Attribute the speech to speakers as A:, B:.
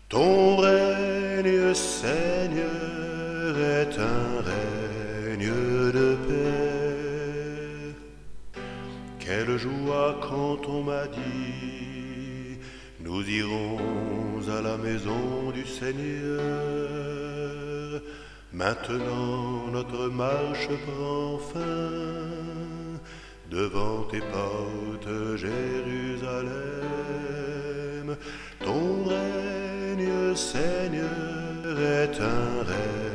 A: Ton règne, Seigneur, est un règne de paix. Quelle joie quand on m'a dit, nous irons à la maison du Seigneur. Maintenant notre marche prend fin, devant tes portes, Jérusalem. Ton règne, Seigneur, est un règne